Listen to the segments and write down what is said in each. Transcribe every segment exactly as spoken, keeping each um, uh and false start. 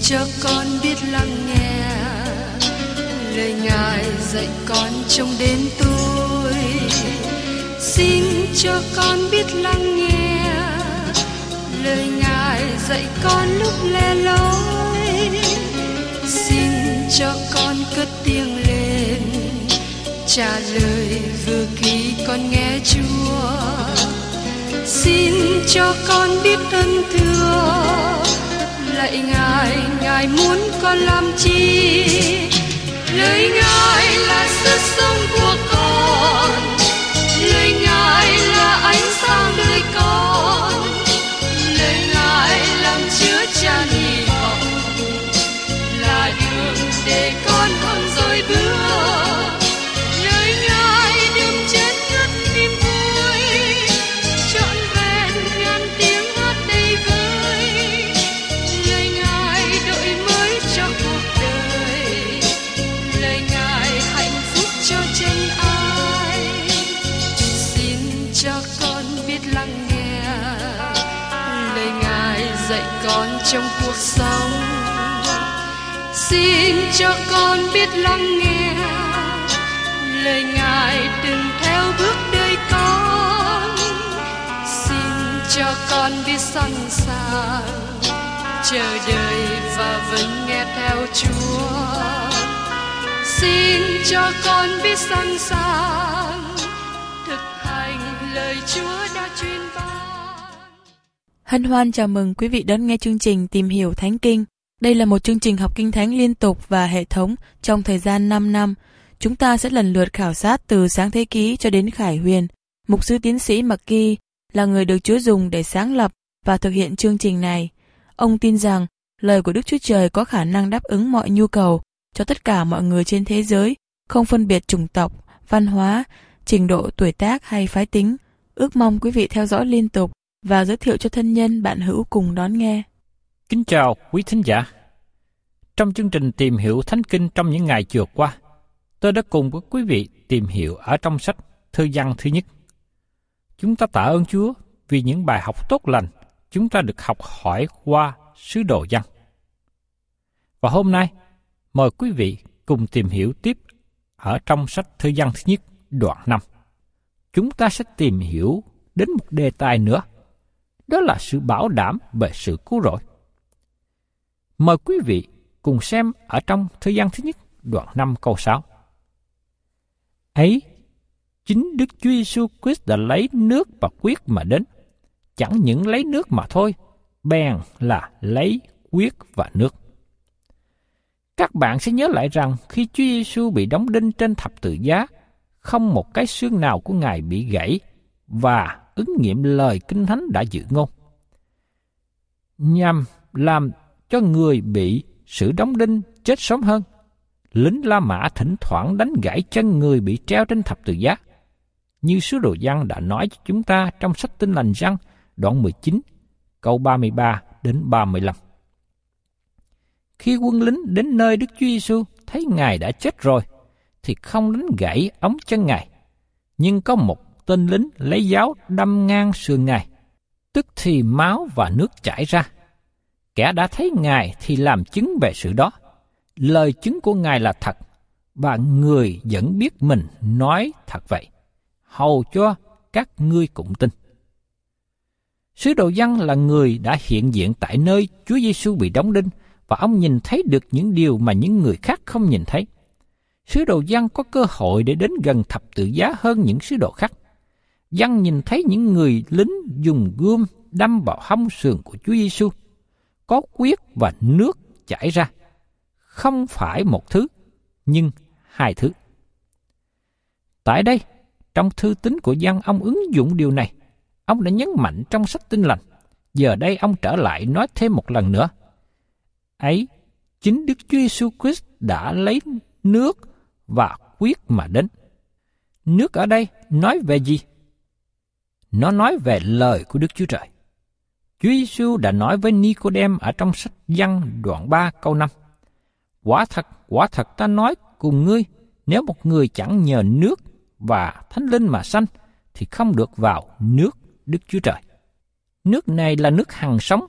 cho con biết lắng nghe lời Ngài dạy con trong đêm tối. Xin cho con biết lắng nghe lời Ngài dạy con lúc lẻ loi. Xin cho con cất tiếng lên trả lời vừa khi con nghe Chúa. Xin cho con biết ơn thưa lạy Ngài, Ngài muốn con làm chi? Lời Ngài là sức sống của con, lời Ngài là ánh sáng đời con, lời Ngài làm chứa chan hy vọng, là đường để con không dối bước. Lời Ngài đừng chết ngất niềm vui, trọn vẹn ngàn tiếng hát đầy vơi. Lời Ngài đổi mới cho cuộc đời, lời Ngài hạnh phúc cho chân ai. Xin cho con biết lắng nghe lời Ngài dạy con trong cuộc sống. Xin cho con biết lắng nghe lời Ngài đừng theo bước đời con. Xin cho con biết sẵn sàng chờ đợi và vẫn nghe theo Chúa. Xin cho con biết sẵn sàng thực hành lời Chúa đã truyền ban. Hân hoan chào mừng quý vị đón nghe chương trình Tìm hiểu Thánh Kinh. Đây là một chương trình học Kinh Thánh liên tục và hệ thống trong thời gian năm năm. Chúng ta sẽ lần lượt khảo sát từ Sáng Thế Ký cho đến Khải Huyền. Mục sư tiến sĩ McGee là người được Chúa dùng để sáng lập và thực hiện chương trình này. Ông tin rằng lời của Đức Chúa Trời có khả năng đáp ứng mọi nhu cầu cho tất cả mọi người trên thế giới, không phân biệt chủng tộc, văn hóa, trình độ tuổi tác hay phái tính. Ước mong quý vị theo dõi liên tục và giới thiệu cho thân nhân bạn hữu cùng đón nghe. Kính chào quý thính giả. Trong chương trình Tìm hiểu Thánh Kinh trong những ngày vừa qua, tôi đã cùng với quý vị tìm hiểu ở trong sách Thư Văn thứ nhất. Chúng ta tạ ơn Chúa vì những bài học tốt lành chúng ta được học hỏi qua sứ đồ Giăng. Và hôm nay, mời quý vị cùng tìm hiểu tiếp ở trong sách Thư Văn thứ nhất đoạn năm. Chúng ta sẽ tìm hiểu đến một đề tài nữa, đó là sự bảo đảm về sự cứu rỗi. Mời quý vị cùng xem ở trong Thư Văn thứ nhất đoạn năm câu sáu. Ấy, chính Đức Chúa Giêsu Christ đã lấy nước và huyết mà đến, chẳng những lấy nước mà thôi, bèn là lấy huyết và nước. Các bạn sẽ nhớ lại rằng khi Chúa Giêsu bị đóng đinh trên thập tự giá, không một cái xương nào của Ngài bị gãy và ứng nghiệm lời Kinh Thánh đã dự ngôn. Nhằm làm cho người bị sự đóng đinh chết sớm hơn, lính La Mã thỉnh thoảng đánh gãy chân người bị treo trên thập tự giá, như sứ đồ Giăng đã nói cho chúng ta trong sách Tin lành Giăng đoạn mười chín, câu ba mươi ba đến ba mươi lăm. Khi quân lính đến nơi Đức Chúa Giêsu thấy Ngài đã chết rồi, thì không đánh gãy ống chân Ngài, nhưng có một tên lính lấy giáo đâm ngang sườn Ngài, tức thì máu và nước chảy ra. Kẻ đã thấy Ngài thì làm chứng về sự đó. Lời chứng của Ngài là thật, và người vẫn biết mình nói thật vậy, hầu cho các ngươi cũng tin. Sứ đồ Giăng là người đã hiện diện tại nơi Chúa Giêsu bị đóng đinh, và ông nhìn thấy được những điều mà những người khác không nhìn thấy. Sứ đồ Giăng có cơ hội để đến gần thập tự giá hơn những sứ đồ khác. Giăng nhìn thấy những người lính dùng gươm đâm vào hông sườn của Chúa Giêsu, có huyết và nước chảy ra, không phải một thứ, nhưng hai thứ. Tại đây, trong thư tín của Giăng, ông ứng dụng điều này. Ông đã nhấn mạnh trong sách Tin lành. Giờ đây ông trở lại nói thêm một lần nữa. Ấy, chính Đức Chúa Giêsu Christ đã lấy nước và huyết mà đến. Nước ở đây nói về gì? Nó nói về lời của Đức Chúa Trời. Chúa Giêsu đã nói với Ni-cô-đêm ở trong sách Giăng đoạn ba câu năm. Quả thật, quả thật ta nói cùng ngươi, nếu một người chẳng nhờ nước và Thánh Linh mà sanh, thì không được vào nước Đức Chúa Trời. Nước này là nước hằng sống,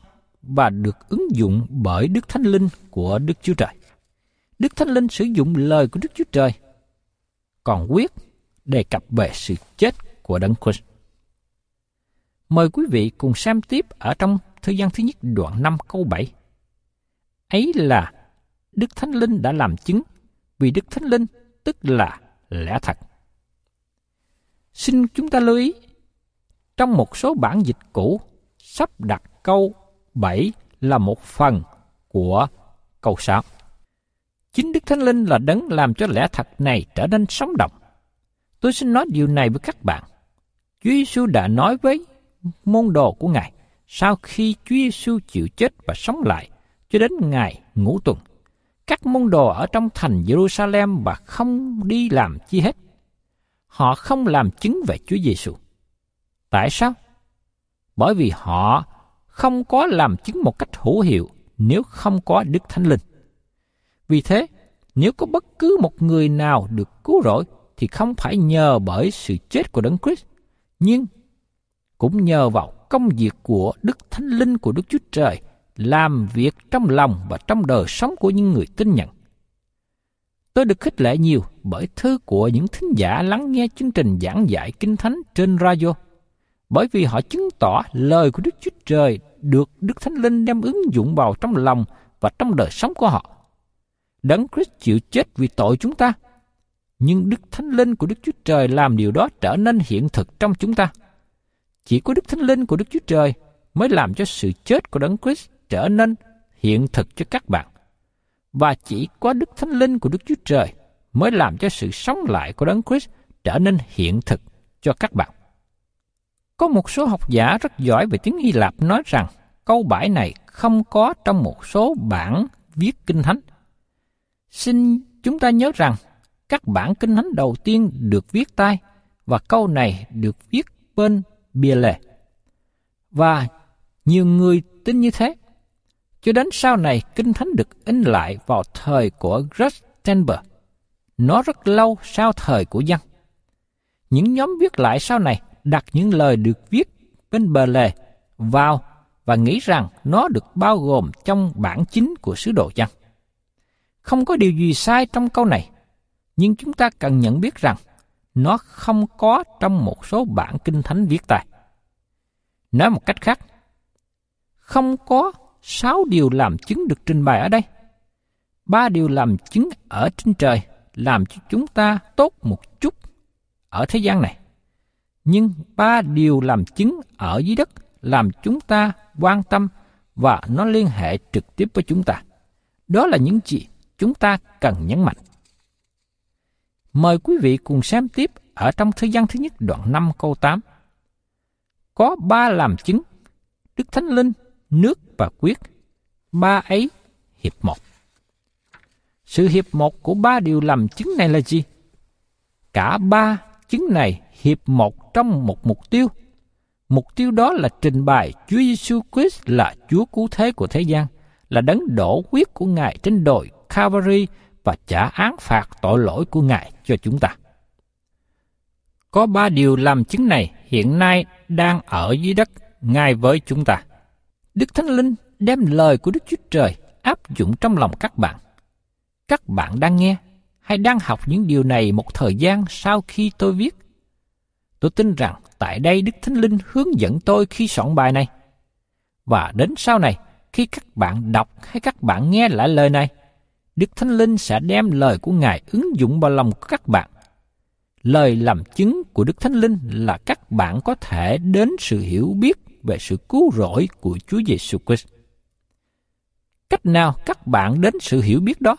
và được ứng dụng bởi Đức Thánh Linh của Đức Chúa Trời. Đức Thánh Linh sử dụng lời của Đức Chúa Trời, còn quyết đề cập về sự chết của Đấng Christ. Mời quý vị cùng xem tiếp ở trong Thư gian thứ nhất đoạn năm câu bảy. Ấy là Đức Thánh Linh đã làm chứng, vì Đức Thánh Linh tức là lẽ thật. Xin chúng ta lưu ý, trong một số bản dịch cũ, sắp đặt câu bảy là một phần của câu sáu. Chính Đức Thánh Linh là đấng làm cho lẽ thật này trở nên sống động. Tôi xin nói điều này với các bạn. Chúa Giêsu đã nói với môn đồ của Ngài sau khi Chúa Giêsu chịu chết và sống lại cho đến ngày ngũ tuần. Các môn đồ ở trong thành Jerusalem và không đi làm chi hết. Họ không làm chứng về Chúa Giêsu. Tại sao? Bởi vì họ không có làm chứng một cách hữu hiệu nếu không có Đức Thánh Linh. Vì thế, nếu có bất cứ một người nào được cứu rỗi thì không phải nhờ bởi sự chết của Đấng Christ, nhưng cũng nhờ vào công việc của Đức Thánh Linh của Đức Chúa Trời làm việc trong lòng và trong đời sống của những người tin nhận. Tôi được khích lệ nhiều bởi thư của những thính giả lắng nghe chương trình giảng dạy Kinh Thánh trên radio, bởi vì họ chứng tỏ lời của Đức Chúa Trời được Đức Thánh Linh đem ứng dụng vào trong lòng và trong đời sống của họ. Đấng Christ chịu chết vì tội chúng ta, nhưng Đức Thánh Linh của Đức Chúa Trời làm điều đó trở nên hiện thực trong chúng ta. Chỉ có Đức Thánh Linh của Đức Chúa Trời mới làm cho sự chết của Đấng Christ trở nên hiện thực cho các bạn. Và chỉ có Đức Thánh Linh của Đức Chúa Trời mới làm cho sự sống lại của Đấng Christ trở nên hiện thực cho các bạn. Có một số học giả rất giỏi về tiếng Hy Lạp nói rằng câu bãi này không có trong một số bản viết Kinh Thánh. Xin chúng ta nhớ rằng các bản Kinh Thánh đầu tiên được viết tay và câu này được viết bên bìa lề. Và nhiều người tin như thế. Cho đến sau này, Kinh Thánh được in lại vào thời của Gutenberg. Nó rất lâu sau thời của Giăng. Những nhóm viết lại sau này đặt những lời được viết bên bờ lề vào và nghĩ rằng nó được bao gồm trong bản chính của sứ đồ Giăng. Không có điều gì sai trong câu này, nhưng chúng ta cần nhận biết rằng nó không có trong một số bản Kinh Thánh viết tay. Nói một cách khác, không có sáu điều làm chứng được trình bày ở đây. Ba điều làm chứng ở trên trời làm cho chúng ta tốt một chút ở thế gian này. Nhưng ba điều làm chứng ở dưới đất làm chúng ta quan tâm và nó liên hệ trực tiếp với chúng ta. Đó là những gì chúng ta cần nhấn mạnh. Mời quý vị cùng xem tiếp ở trong Thư gian thứ nhất đoạn năm câu tám. Có ba làm chứng, Đức Thánh Linh, nước và quyết, ba ấy hiệp một. Sự hiệp một của ba điều làm chứng này là gì? Cả ba chứng này hiệp một trong một mục tiêu. Mục tiêu đó là trình bày Chúa Giêsu Christ là Chúa cứu thế của thế gian, là đấng đổ huyết của Ngài trên đồi Calvary và trả án phạt tội lỗi của Ngài cho chúng ta. Có ba điều làm chứng này hiện nay đang ở dưới đất ngay với chúng ta. Đức Thánh Linh đem lời của Đức Chúa Trời áp dụng trong lòng các bạn. Các bạn đang nghe hay đang học những điều này một thời gian sau khi tôi viết. Tôi tin rằng tại đây Đức Thánh Linh hướng dẫn tôi khi soạn bài này. Và đến sau này, khi các bạn đọc hay các bạn nghe lại lời này, Đức Thánh Linh sẽ đem lời của Ngài ứng dụng vào lòng của các bạn. Lời làm chứng của Đức Thánh Linh là các bạn có thể đến sự hiểu biết về sự cứu rỗi của Chúa Giêsu Christ. Cách nào các bạn đến sự hiểu biết đó?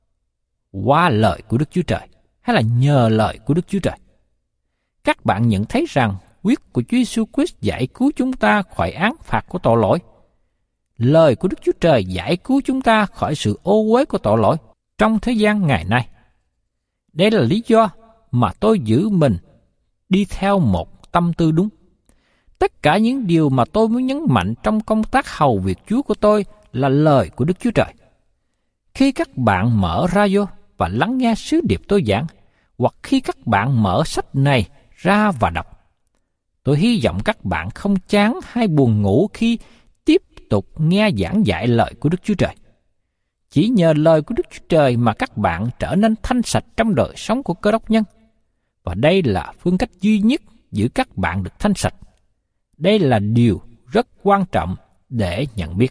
Qua lời của Đức Chúa Trời hay là nhờ lời của Đức Chúa Trời? Các bạn nhận thấy rằng huyết của Chúa Giêsu Christ giải cứu chúng ta khỏi án phạt của tội lỗi. Lời của Đức Chúa Trời giải cứu chúng ta khỏi sự ô uế của tội lỗi trong thế gian ngày nay. Đây là lý do mà tôi giữ mình đi theo một tâm tư đúng. Tất cả những điều mà tôi muốn nhấn mạnh trong công tác hầu việc Chúa của tôi là lời của Đức Chúa Trời. Khi các bạn mở radio và lắng nghe sứ điệp tôi giảng, hoặc khi các bạn mở sách này ra và đọc, tôi hy vọng các bạn không chán hay buồn ngủ khi tiếp tục nghe giảng dạy lời của Đức Chúa Trời. Chỉ nhờ lời của Đức Chúa Trời mà các bạn trở nên thanh sạch trong đời sống của Cơ Đốc nhân. Và đây là phương cách duy nhất giữ các bạn được thanh sạch. Đây là điều rất quan trọng để nhận biết.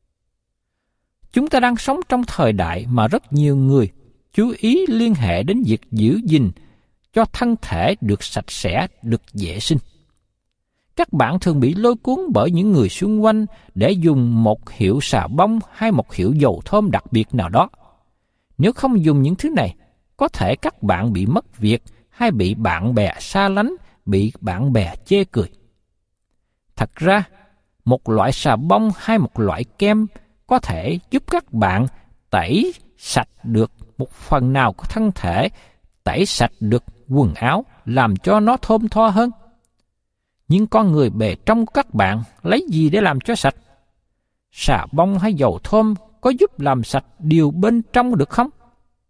Chúng ta đang sống trong thời đại mà rất nhiều người chú ý liên hệ đến việc giữ gìn cho thân thể được sạch sẽ, được vệ sinh. Các bạn thường bị lôi cuốn bởi những người xung quanh để dùng một hiệu xà bông hay một hiệu dầu thơm đặc biệt nào đó. Nếu không dùng những thứ này, có thể các bạn bị mất việc hay bị bạn bè xa lánh, bị bạn bè chê cười. Thật ra, một loại xà bông hay một loại kem có thể giúp các bạn tẩy sạch được một phần nào của thân thể, tẩy sạch được quần áo, làm cho nó thơm tho hơn. Nhưng con người bề trong của các bạn lấy gì để làm cho sạch? Xà bông hay dầu thơm có giúp làm sạch điều bên trong được không?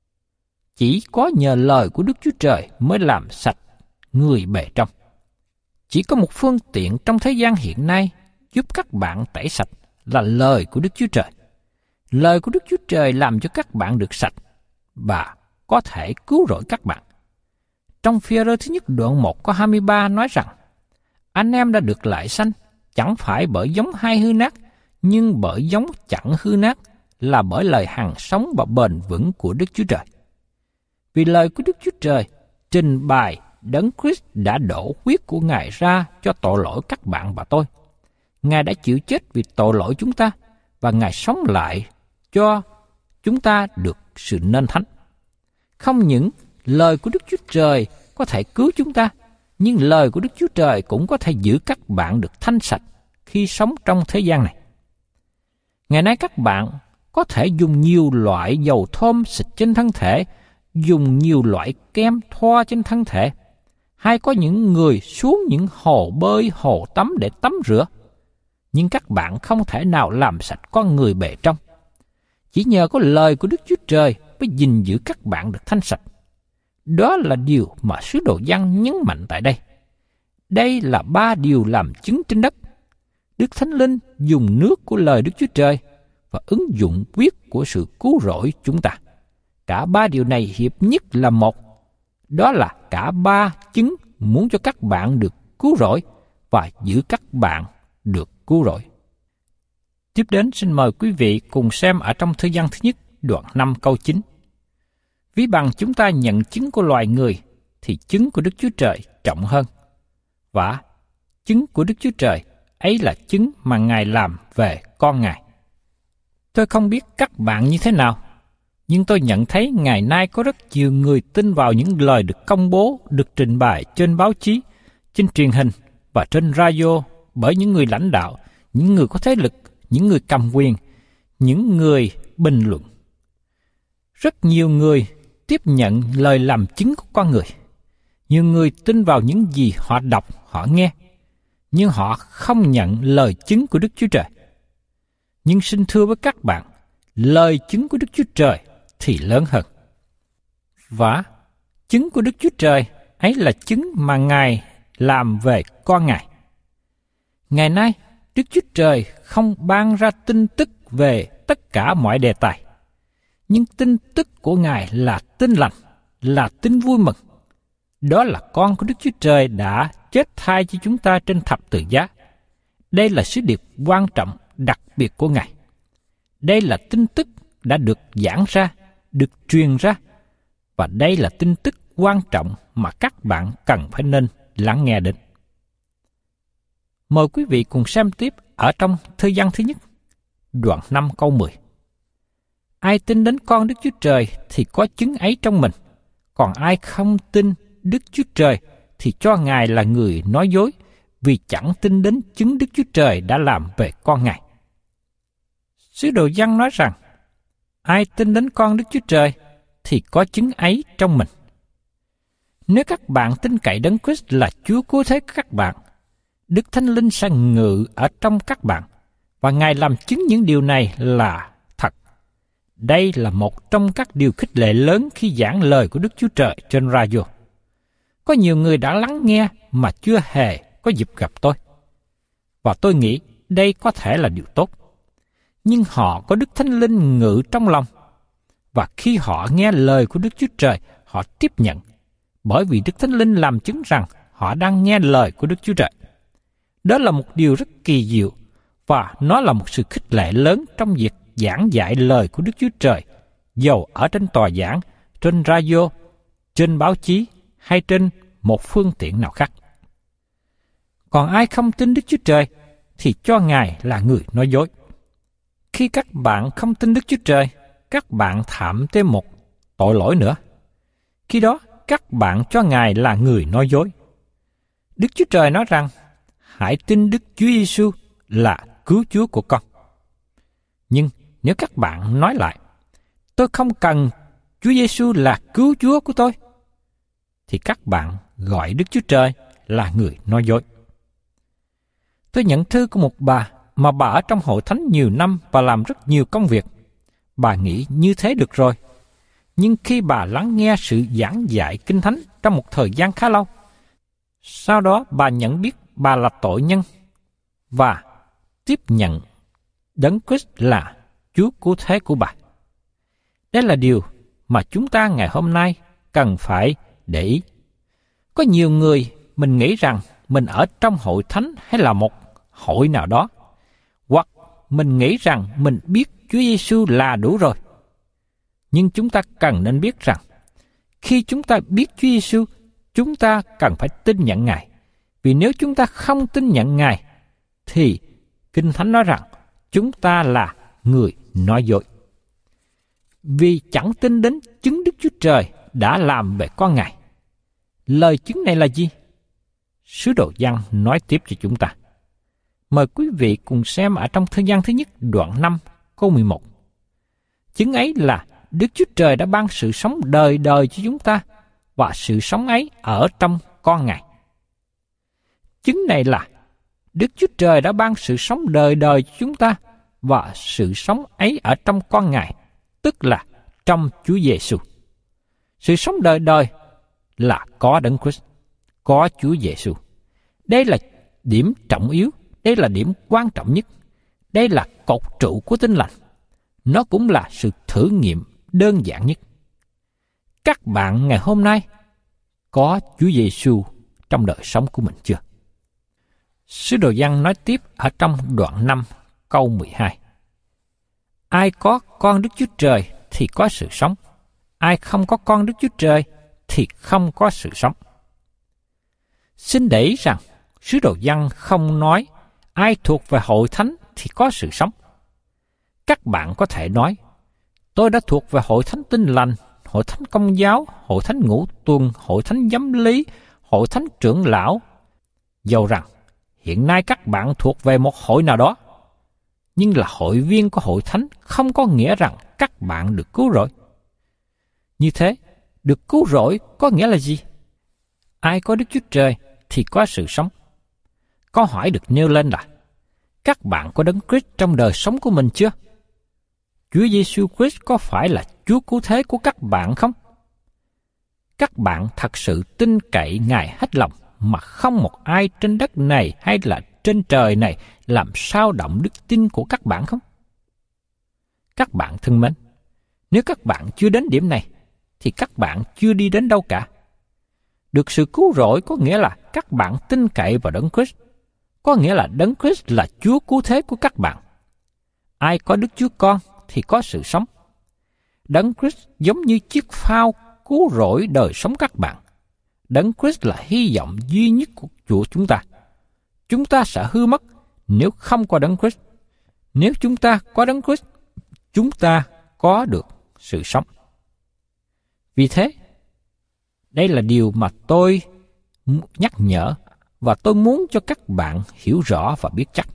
Chỉ có nhờ lời của Đức Chúa Trời mới làm sạch người bề trong. Chỉ có một phương tiện trong thế gian hiện nay giúp các bạn tẩy sạch là lời của Đức Chúa Trời. Lời của Đức Chúa Trời làm cho các bạn được sạch và có thể cứu rỗi các bạn. Trong Phi-e-rơ thứ nhất đoạn một câu hai mươi ba nói rằng, anh em đã được lại sanh, chẳng phải bởi giống hay hư nát, nhưng bởi giống chẳng hư nát, là bởi lời hằng sống và bền vững của Đức Chúa Trời. Vì lời của Đức Chúa Trời trình bày Đấng Christ đã đổ huyết của Ngài ra cho tội lỗi các bạn và tôi. Ngài đã chịu chết vì tội lỗi chúng ta, và Ngài sống lại cho chúng ta được sự nên thánh. Không những lời của Đức Chúa Trời có thể cứu chúng ta, nhưng lời của Đức Chúa Trời cũng có thể giữ các bạn được thanh sạch khi sống trong thế gian này. Ngày nay các bạn có thể dùng nhiều loại dầu thơm xịt trên thân thể, dùng nhiều loại kem thoa trên thân thể, hay có những người xuống những hồ bơi, hồ tắm để tắm rửa. Nhưng các bạn không thể nào làm sạch con người bề trong. Chỉ nhờ có lời của Đức Chúa Trời mới gìn giữ các bạn được thanh sạch. Đó là điều mà sứ đồ Giăng nhấn mạnh tại đây. Đây là ba điều làm chứng trên đất. Đức Thánh Linh dùng nước của lời Đức Chúa Trời và ứng dụng huyết của sự cứu rỗi chúng ta. Cả ba điều này hiệp nhất là một. Đó là cả ba chứng muốn cho các bạn được cứu rỗi và giữ các bạn được cứu rỗi. Tiếp đến xin mời quý vị cùng xem ở trong Thư Giăng thứ nhất đoạn năm câu chín. Ví bằng chúng ta nhận chứng của loài người thì chứng của Đức Chúa Trời trọng hơn. Và chứng của Đức Chúa Trời ấy là chứng mà Ngài làm về con Ngài. Tôi không biết các bạn như thế nào, nhưng tôi nhận thấy ngày nay có rất nhiều người tin vào những lời được công bố, được trình bày trên báo chí, trên truyền hình và trên radio bởi những người lãnh đạo, những người có thế lực, những người cầm quyền, những người bình luận. Rất nhiều người tiếp nhận lời làm chứng của con người. Nhiều người tin vào những gì họ đọc, họ nghe, nhưng họ không nhận lời chứng của Đức Chúa Trời. Nhưng xin thưa với các bạn, lời chứng của Đức Chúa Trời thì lớn hơn. Và chứng của Đức Chúa Trời ấy là chứng mà Ngài làm về con Ngài. Ngày nay, Đức Chúa Trời không ban ra tin tức về tất cả mọi đề tài. Nhưng tin tức của Ngài là tin lành, là tin vui mừng. Đó là con của Đức Chúa Trời đã chết thay cho chúng ta trên thập tự giá. Đây là sứ điệp quan trọng đặc biệt của Ngài. Đây là tin tức đã được giảng ra, được truyền ra. Và đây là tin tức quan trọng mà các bạn cần phải nên lắng nghe đến. Mời quý vị cùng xem tiếp ở trong Thư Giăng thứ nhất, đoạn năm câu mười. Ai tin đến con Đức Chúa Trời thì có chứng ấy trong mình, còn ai không tin Đức Chúa Trời thì cho Ngài là người nói dối, vì chẳng tin đến chứng Đức Chúa Trời đã làm về con Ngài. Sứ đồ Giăng nói rằng, ai tin đến con Đức Chúa Trời thì có chứng ấy trong mình. Nếu các bạn tin cậy Đấng Christ là Chúa cứu thế của các bạn, Đức Thánh Linh sẽ ngự ở trong các bạn, và Ngài làm chứng những điều này là thật. Đây là một trong các điều khích lệ lớn khi giảng lời của Đức Chúa Trời trên radio. Có nhiều người đã lắng nghe mà chưa hề có dịp gặp tôi. Và tôi nghĩ đây có thể là điều tốt. nhưng họ có Đức Thánh Linh ngự trong lòng. Và khi họ nghe lời của Đức Chúa Trời, họ tiếp nhận, bởi vì Đức Thánh Linh làm chứng rằng họ đang nghe lời của Đức Chúa Trời. Đó là một điều rất kỳ diệu, và nó là một sự khích lệ lớn trong việc giảng dạy lời của Đức Chúa Trời, dầu ở trên tòa giảng, trên radio, trên báo chí hay trên một phương tiện nào khác. Còn ai không tin Đức Chúa Trời thì cho Ngài là người nói dối. Khi các bạn không tin Đức Chúa Trời, các bạn phạm thêm một tội lỗi nữa. Khi đó, các bạn cho Ngài là người nói dối. Đức Chúa Trời nói rằng, hãy tin Đức Chúa Giêsu là cứu Chúa của con. Nhưng nếu các bạn nói lại, tôi không cần Chúa Giêsu là cứu Chúa của tôi, thì các bạn gọi Đức Chúa Trời là người nói dối. Tôi nhận thư của một bà mà bà ở trong hội thánh nhiều năm và làm rất nhiều công việc. Bà nghĩ như thế được rồi. Nhưng khi bà lắng nghe sự giảng dạy Kinh Thánh trong một thời gian khá lâu, sau đó bà nhận biết bà là tội nhân và tiếp nhận Đấng Christ là Chúa cứu thế của bà. Đây là điều mà chúng ta ngày hôm nay cần phải để ý. Có nhiều người mình nghĩ rằng mình ở trong hội thánh hay là một hội nào đó, hoặc mình nghĩ rằng mình biết Chúa Giêsu là đủ rồi. Nhưng chúng ta cần nên biết rằng, khi chúng ta biết Chúa Giêsu, chúng ta cần phải tin nhận Ngài. Vì nếu chúng ta không tin nhận Ngài, thì Kinh Thánh nói rằng chúng ta là người nói dối. Vì chẳng tin đến chứng Đức Chúa Trời đã làm về con Ngài. Lời chứng này là gì? Sứ đồ Giăng nói tiếp cho chúng ta. Mời quý vị cùng xem ở trong Thư Giăng thứ nhất đoạn năm câu mười một. Chứng ấy là Đức Chúa Trời đã ban sự sống đời đời cho chúng ta, và sự sống ấy ở trong con Ngài. Chứng này là Đức Chúa Trời đã ban sự sống đời đời cho chúng ta, và sự sống ấy ở trong con Ngài, tức là trong Chúa Giêsu. Sự sống đời đời là có Đấng Christ, có Chúa Giêsu. Đây là điểm trọng yếu, đây là điểm quan trọng nhất. Đây là cột trụ của Tin Lành. Nó cũng là sự thử nghiệm đơn giản nhất. Các bạn ngày hôm nay có Chúa Giêsu trong đời sống của mình chưa? Sứ đồ Giăng nói tiếp ở trong đoạn năm câu mười hai. Ai có con Đức Chúa Trời thì có sự sống. Ai không có con Đức Chúa Trời thì không có sự sống. Xin để ý rằng, sứ đồ Giăng không nói ai thuộc về hội thánh thì có sự sống. Các bạn có thể nói, tôi đã thuộc về hội thánh Tin Lành, hội thánh Công giáo, hội thánh Ngũ Tuần, hội thánh Giám lý, hội thánh Trưởng lão. Dầu rằng, hiện nay các bạn thuộc về một hội nào đó, nhưng là hội viên của hội thánh không có nghĩa rằng các bạn được cứu rỗi. Như thế, được cứu rỗi có nghĩa là gì? Ai có Đức Chúa Trời thì có sự sống. Câu hỏi được nêu lên là, các bạn có Đấng Christ trong đời sống của mình chưa? Chúa Giêsu Christ có phải là Chúa cứu thế của các bạn không? Các bạn thật sự tin cậy Ngài hết lòng, mà không một ai trên đất này hay là trên trời này làm sao động đức tin của các bạn không? Các bạn thân mến, nếu các bạn chưa đến điểm này, thì các bạn chưa đi đến đâu cả. Được sự cứu rỗi có nghĩa là các bạn tin cậy vào Đấng Christ, có nghĩa là Đấng Christ là Chúa cứu thế của các bạn. Ai có Đức Chúa Con thì có sự sống. Đấng Christ giống như chiếc phao cứu rỗi đời sống các bạn. Đấng Christ là hy vọng duy nhất của Chúa chúng ta. Chúng ta sẽ hư mất nếu không có Đấng Christ. Nếu chúng ta có Đấng Christ, chúng ta có được sự sống. Vì thế, đây là điều mà tôi nhắc nhở và tôi muốn cho các bạn hiểu rõ và biết chắc.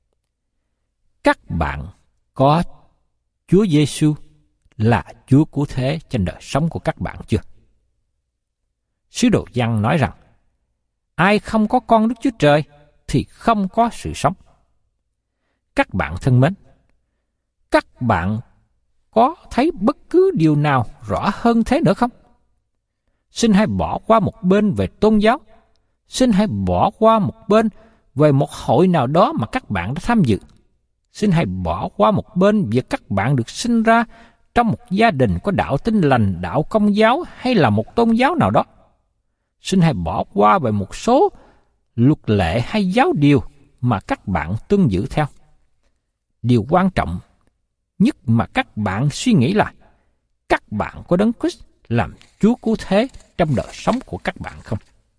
Các bạn có Chúa Giêsu là Chúa cứu thế trên đời sống của các bạn chưa? Sứ đồ Giăng nói rằng, ai không có con Đức Chúa Trời thì không có sự sống. Các bạn thân mến, các bạn có thấy bất cứ điều nào rõ hơn thế nữa không? Xin hãy bỏ qua một bên về tôn giáo. Xin hãy bỏ qua một bên về một hội nào đó mà các bạn đã tham dự. Xin hãy bỏ qua một bên việc các bạn được sinh ra trong một gia đình có đạo Tin Lành, đạo Công giáo hay là một tôn giáo nào đó. Xin hãy bỏ qua về một số luật lệ hay giáo điều mà các bạn tuân giữ theo. Điều quan trọng nhất mà các bạn suy nghĩ là các bạn có Đấng Christ làm Chúa cứu thế trong đời sống của các bạn không?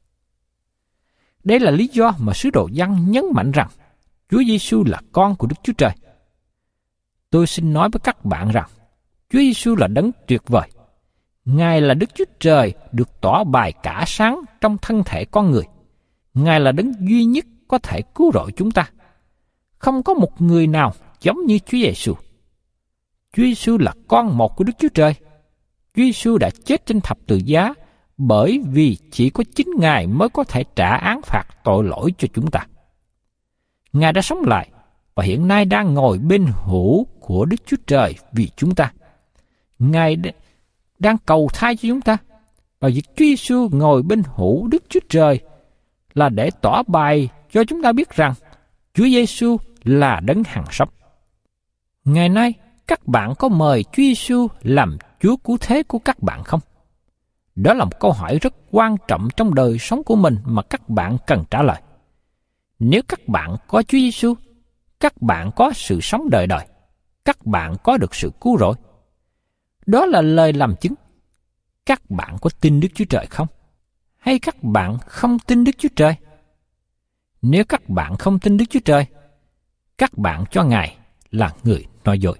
Đây là lý do mà sứ đồ Giăng nhấn mạnh rằng Chúa Giêsu là con của Đức Chúa Trời. Tôi xin nói với các bạn rằng Chúa Giêsu là Đấng tuyệt vời. Ngài là Đức Chúa Trời được tỏ bày cả sáng trong thân thể con người. Ngài là Đấng duy nhất có thể cứu rỗi chúng ta. Không có một người nào giống như Chúa Giêsu. Chúa Giêsu là con một của Đức Chúa Trời. Chúa Giêsu đã chết trên thập tự giá bởi vì chỉ có chính Ngài mới có thể trả án phạt tội lỗi cho chúng ta. Ngài đã sống lại và hiện nay đang ngồi bên hữu của Đức Chúa Trời vì chúng ta. Ngài đang cầu thay cho chúng ta. Và việc Chúa Giêsu ngồi bên hữu Đức Chúa Trời là để tỏ bày cho chúng ta biết rằng Chúa Giêsu là Đấng hằng sống. Ngày nay, các bạn có mời Chúa Giêsu làm Chúa cứu thế của các bạn không? Đó là một câu hỏi rất quan trọng trong đời sống của mình mà các bạn cần trả lời. Nếu các bạn có Chúa Giêsu, các bạn có sự sống đời đời, các bạn có được sự cứu rỗi. Đó là lời làm chứng. Các bạn có tin Đức Chúa Trời không? Hay các bạn không tin Đức Chúa Trời? Nếu các bạn không tin Đức Chúa Trời, các bạn cho Ngài là người nói dối.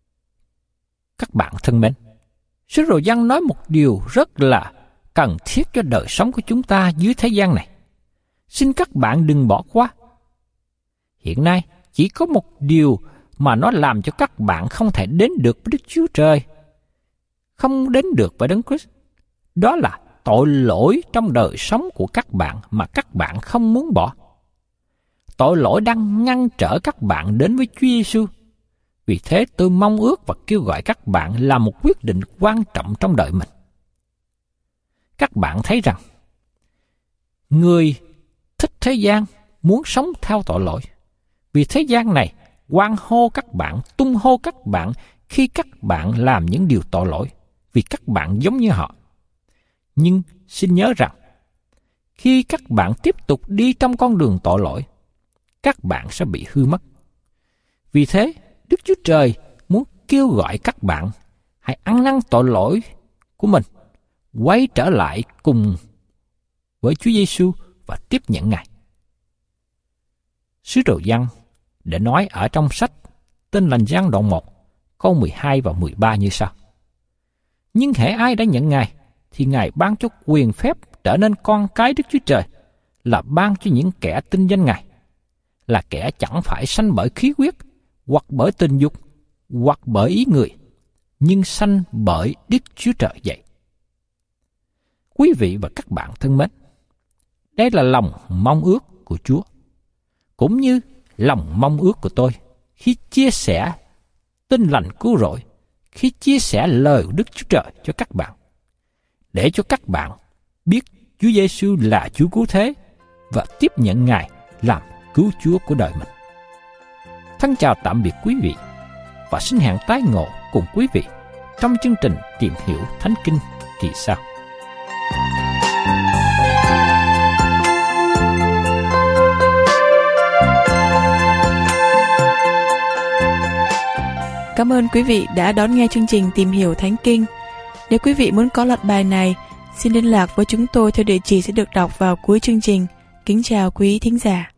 Các bạn thân mến, sứ đồ Giăng nói một điều rất là cần thiết cho đời sống của chúng ta dưới thế gian này. Xin các bạn đừng bỏ qua. Hiện nay, chỉ có một điều mà nó làm cho các bạn không thể đến được với Đức Chúa Trời, không đến được với Đấng Christ. Đó là tội lỗi trong đời sống của các bạn mà các bạn không muốn bỏ. Tội lỗi đang ngăn trở các bạn đến với Chúa Giêsu. Vì thế tôi mong ước và kêu gọi các bạn làm một quyết định quan trọng trong đời mình. Các bạn thấy rằng, người thích thế gian muốn sống theo tội lỗi. Vì thế gian này hoan hô các bạn, tung hô các bạn khi các bạn làm những điều tội lỗi, vì các bạn giống như họ. Nhưng xin nhớ rằng, khi các bạn tiếp tục đi trong con đường tội lỗi, các bạn sẽ bị hư mất. Vì thế, Đức Chúa Trời muốn kêu gọi các bạn hãy ăn năn tội lỗi của mình, quay trở lại cùng với Chúa Giêsu và tiếp nhận Ngài. Sứ đồ Giăng để nói ở trong sách Tin Lành Giăng đoạn một, câu mười hai và mười ba như sau. Nhưng hễ ai đã nhận Ngài, thì Ngài ban cho quyền phép trở nên con cái Đức Chúa Trời, là ban cho những kẻ tin danh Ngài, là kẻ chẳng phải sanh bởi khí huyết, hoặc bởi tình dục, hoặc bởi ý người, nhưng sanh bởi Đức Chúa Trời vậy. Quý vị và các bạn thân mến, đây là lòng mong ước của Chúa, cũng như lòng mong ước của tôi khi chia sẻ tin lành cứu rỗi, khi chia sẻ lời của Đức Chúa Trời cho các bạn, để cho các bạn biết Chúa Giêsu là Chúa cứu thế và tiếp nhận Ngài làm cứu Chúa của đời mình. Thân chào tạm biệt quý vị và xin hẹn tái ngộ cùng quý vị trong chương trình Tìm Hiểu Thánh Kinh kỳ sau. Cảm ơn quý vị đã đón nghe chương trình Tìm Hiểu Thánh Kinh. Nếu quý vị muốn có loạt bài này, xin liên lạc với chúng tôi theo địa chỉ sẽ được đọc vào cuối chương trình. Kính chào quý thính giả.